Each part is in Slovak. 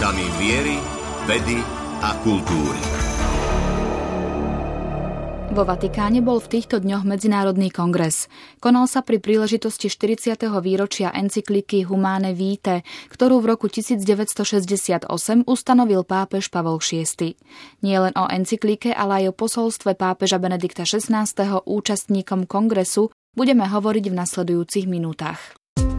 otázkami viery, vedy a kultúry. Vo Vatikáne bol v týchto dňoch medzinárodný kongres. Konal sa pri príležitosti 40. výročia encykliky Humane Vitae, ktorú v roku 1968 ustanovil pápež Pavol VI. Nie len o encyklike, ale aj o posolstve pápeža Benedikta XVI. Účastníkom kongresu budeme hovoriť v nasledujúcich minútach.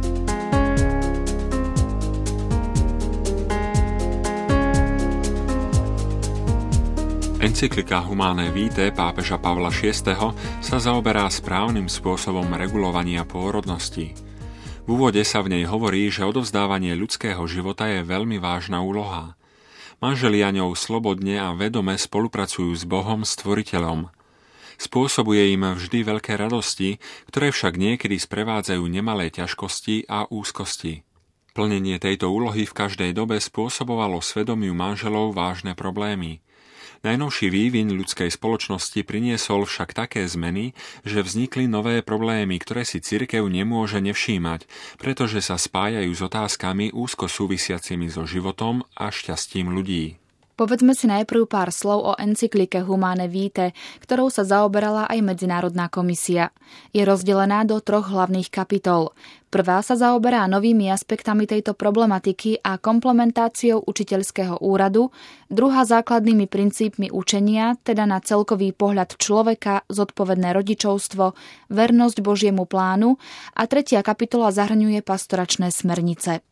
Encyklika Humane Vitae pápeža Pavla VI. Sa zaoberá správnym spôsobom regulovania pôrodnosti. V úvode sa v nej hovorí, že odovzdávanie ľudského života je veľmi vážna úloha. Manželia ňou slobodne a vedome spolupracujú s Bohom Stvoriteľom. Spôsobuje im vždy veľké radosti, ktoré však niekedy sprevádzajú nemalé ťažkosti a úzkosti. Plnenie tejto úlohy v každej dobe spôsobovalo svedomiu manželov vážne problémy. Najnovší vývin ľudskej spoločnosti priniesol však také zmeny, že vznikli nové problémy, ktoré si cirkev nemôže nevšímať, pretože sa spájajú s otázkami úzko súvisiacimi so životom a šťastím ľudí. Povedzme si najprv pár slov o encyklike Humane Vitae, ktorou sa zaoberala aj Medzinárodná komisia. Je rozdelená do 3 hlavných kapitol. Prvá sa zaoberá novými aspektami tejto problematiky a komplementáciou učiteľského úradu, druhá základnými princípmi učenia, teda na celkový pohľad človeka, zodpovedné rodičovstvo, vernosť Božiemu plánu a tretia kapitola zahrňuje pastoračné smernice.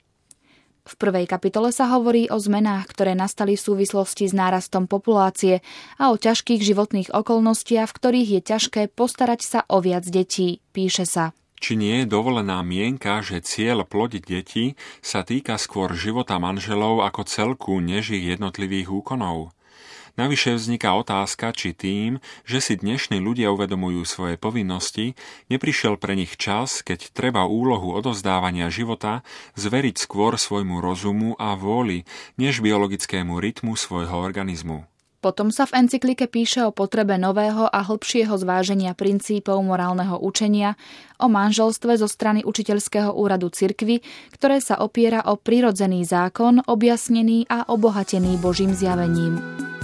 V prvej kapitole sa hovorí o zmenách, ktoré nastali v súvislosti s nárastom populácie a o ťažkých životných okolnostiach, v ktorých je ťažké postarať sa o viac detí, píše sa. Či nie je dovolená mienka, že cieľ plodiť deti sa týka skôr života manželov ako celku, než ich jednotlivých úkonov? Navyše vzniká otázka, či tým, že si dnešní ľudia uvedomujú svoje povinnosti, neprišiel pre nich čas, keď treba úlohu odovzdávania života zveriť skôr svojmu rozumu a vôli, než biologickému rytmu svojho organizmu. Potom sa v encyklike píše o potrebe nového a hlbšieho zváženia princípov morálneho učenia, o manželstve zo strany učiteľského úradu cirkvi, ktoré sa opiera o prirodzený zákon, objasnený a obohatený Božím zjavením.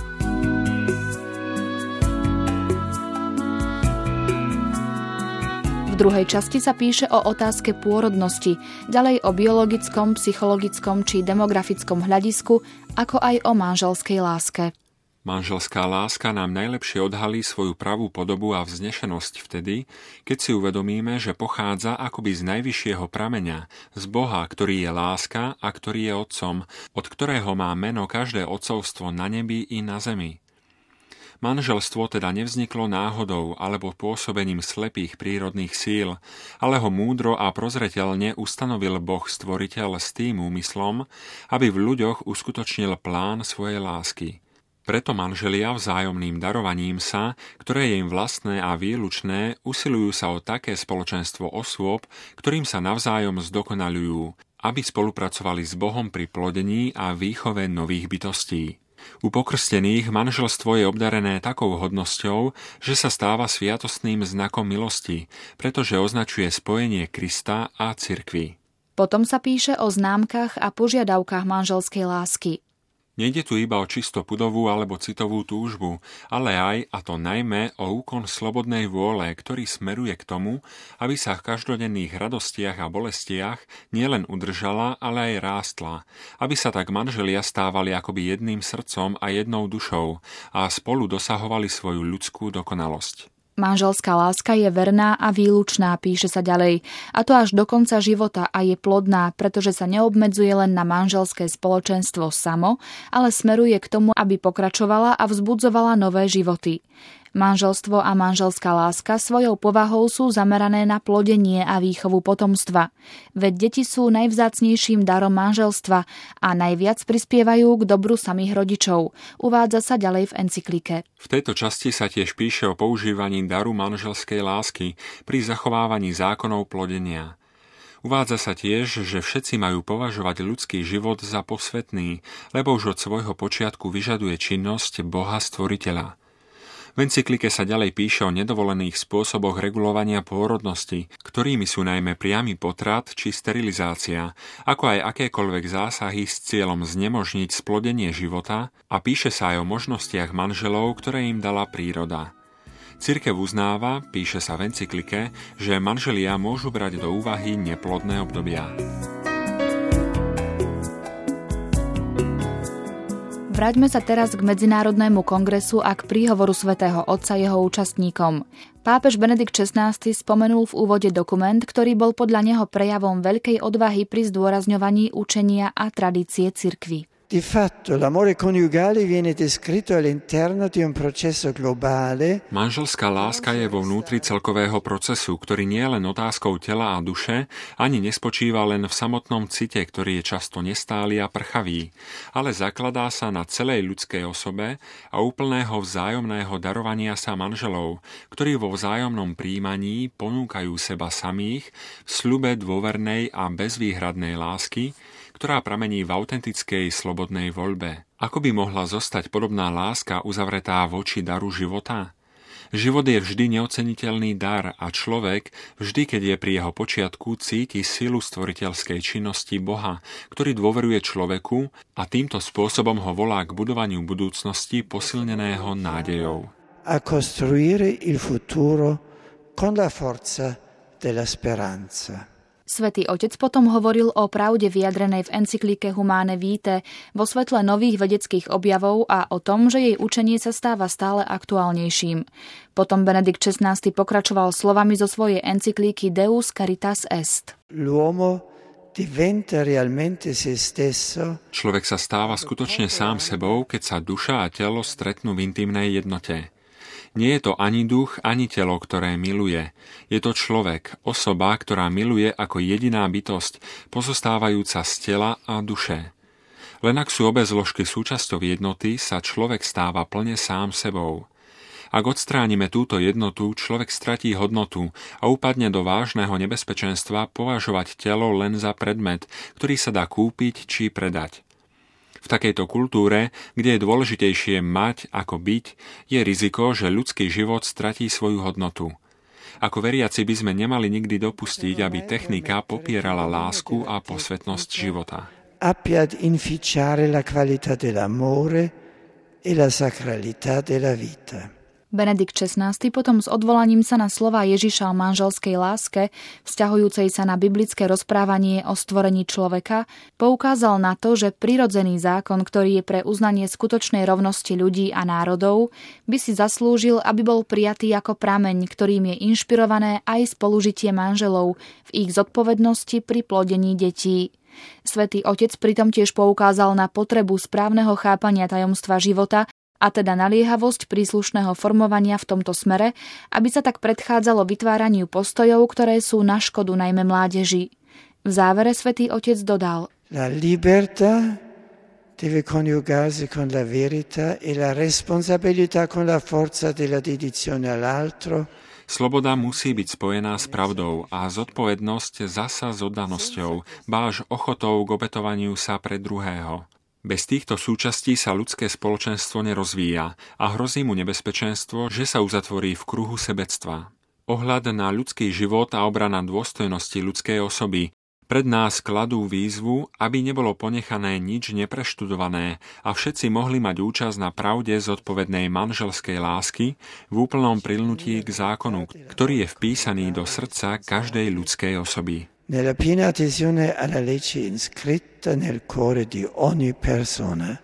V druhej časti sa píše o otázke pôrodnosti, ďalej o biologickom, psychologickom či demografickom hľadisku, ako aj o manželskej láske. Manželská láska nám najlepšie odhalí svoju pravú podobu a vznešenosť vtedy, keď si uvedomíme, že pochádza akoby z najvyššieho prameňa, z Boha, ktorý je láska a ktorý je otcom, od ktorého má meno každé otcovstvo na nebi i na zemi. Manželstvo teda nevzniklo náhodou alebo pôsobením slepých prírodných síl, ale ho múdro a prozreteľne ustanovil Boh Stvoriteľ s tým úmyslom, aby v ľuďoch uskutočnil plán svojej lásky. Preto manželia vzájomným darovaním sa, ktoré je im vlastné a výlučné, usilujú sa o také spoločenstvo osôb, ktorým sa navzájom zdokonaľujú, aby spolupracovali s Bohom pri plodení a výchove nových bytostí. U pokrstených manželstvo je obdarené takou hodnosťou, že sa stáva sviatostným znakom milosti, pretože označuje spojenie Krista a cirkvi. Potom sa píše o známkach a požiadavkách manželskej lásky. Nejde tu iba o čisto pudovú alebo citovú túžbu, ale aj, a to najmä, o úkon slobodnej vôle, ktorý smeruje k tomu, aby sa v každodenných radostiach a bolestiach nielen udržala, ale aj rástla, aby sa tak manželia stávali akoby jedným srdcom a jednou dušou a spolu dosahovali svoju ľudskú dokonalosť. Manželská láska je verná a výlučná, píše sa ďalej, a to až do konca života a je plodná, pretože sa neobmedzuje len na manželské spoločenstvo samo, ale smeruje k tomu, aby pokračovala a vzbudzovala nové životy. Manželstvo a manželská láska svojou povahou sú zamerané na plodenie a výchovu potomstva. Veď deti sú najvzácnejším darom manželstva a najviac prispievajú k dobru samých rodičov, uvádza sa ďalej v encyklike. V tejto časti sa tiež píše o používaní daru manželskej lásky pri zachovávaní zákonov plodenia. Uvádza sa tiež, že všetci majú považovať ľudský život za posvätný, lebo už od svojho počiatku vyžaduje činnosť Boha Stvoriteľa. V encyklike sa ďalej píše o nedovolených spôsoboch regulovania pôrodnosti, ktorými sú najmä priamy potrat či sterilizácia, ako aj akékoľvek zásahy s cieľom znemožniť splodenie života, a píše sa aj o možnostiach manželov, ktoré im dala príroda. Cirkev uznáva, píše sa v encyklike, že manželia môžu brať do úvahy neplodné obdobia. Vráťme sa teraz k Medzinárodnému kongresu a k príhovoru svätého Otca jeho účastníkom. Pápež Benedikt XVI spomenul v úvode dokument, ktorý bol podľa neho prejavom veľkej odvahy pri zdôrazňovaní učenia a tradície cirkvi. Di fatto l'amore coniugale viene descritto all'interno di un processo globale. Manželská láska je vo vnútri celkového procesu, ktorý nie je len otázkou tela a duše, ani nespočíva len v samotnom cite, ktorý je často nestály a prchavý, ale zakladá sa na celej ľudskej osobe a úplného vzájomného darovania sa manželov, ktorí vo vzájomnom prijímaní ponúkajú seba samých v sľube dôvernej a bezvýhradnej lásky, ktorá pramení v autentickej slobodnej voľbe. Ako by mohla zostať podobná láska uzavretá voči daru života? Život je vždy neoceniteľný dar a človek, vždy keď je pri jeho počiatku, cíti silu stvoriteľskej činnosti Boha, ktorý dôveruje človeku a týmto spôsobom ho volá k budovaniu budúcnosti posilneného nádejou. A costruire il futuro con la forza della speranza. Svätý Otec potom hovoril o pravde vyjadrenej v encyklike Humane Vitae vo svetle nových vedeckých objavov a o tom, že jej učenie sa stáva stále aktuálnejším. Potom Benedikt XVI pokračoval slovami zo svojej encyklíky Deus Caritas Est. L'uomo diventa realmente se stesso. Človek sa stáva skutočne sám sebou, keď sa duša a telo stretnú v intimnej jednote. Nie je to ani duch, ani telo, ktoré miluje. Je to človek, osoba, ktorá miluje ako jediná bytosť, pozostávajúca z tela a duše. Len ak sú obe zložky súčasťou jednoty, sa človek stáva plne sám sebou. Ak odstránime túto jednotu, človek stratí hodnotu a upadne do vážneho nebezpečenstva považovať telo len za predmet, ktorý sa dá kúpiť či predať. V takejto kultúre, kde je dôležitejšie mať ako byť, je riziko, že ľudský život stratí svoju hodnotu. Ako veriaci by sme nemali nikdy dopustiť, aby technika popierala lásku a posvetnosť života. Abbia ad inficiare la qualità dell'amore e la sacralità della vita. Benedikt XVI potom s odvolaním sa na slová Ježiša o manželskej láske, vzťahujúcej sa na biblické rozprávanie o stvorení človeka, poukázal na to, že prirodzený zákon, ktorý je pre uznanie skutočnej rovnosti ľudí a národov, by si zaslúžil, aby bol prijatý ako prameň, ktorým je inšpirované aj spolužitie manželov v ich zodpovednosti pri plodení detí. Svätý Otec pritom tiež poukázal na potrebu správneho chápania tajomstva života, a teda naliehavosť príslušného formovania v tomto smere, aby sa tak predchádzalo vytváraniu postojov, ktoré sú na škodu najmä mládeži. V závere Svätý Otec dodal: La libertà deve coniugarsi con la verità e la responsabilità con la forza della dedizione all'altro. Sloboda musí byť spojená s pravdou a zodpovednosť zasa s oddanosťou, báž ochotou k obetovaniu sa pre druhého. Bez týchto súčastí sa ľudské spoločenstvo nerozvíja a hrozí mu nebezpečenstvo, že sa uzatvorí v kruhu sebectva. Ohľad na ľudský život a obrana dôstojnosti ľudskej osoby pred nás kladú výzvu, aby nebolo ponechané nič nepreštudované a všetci mohli mať účasť na pravde zodpovednej manželskej lásky v úplnom prilnutí k zákonu, ktorý je vpísaný do srdca každej ľudskej osoby. Nella piena adesione alla legge iscritta nel cuore di ogni persona.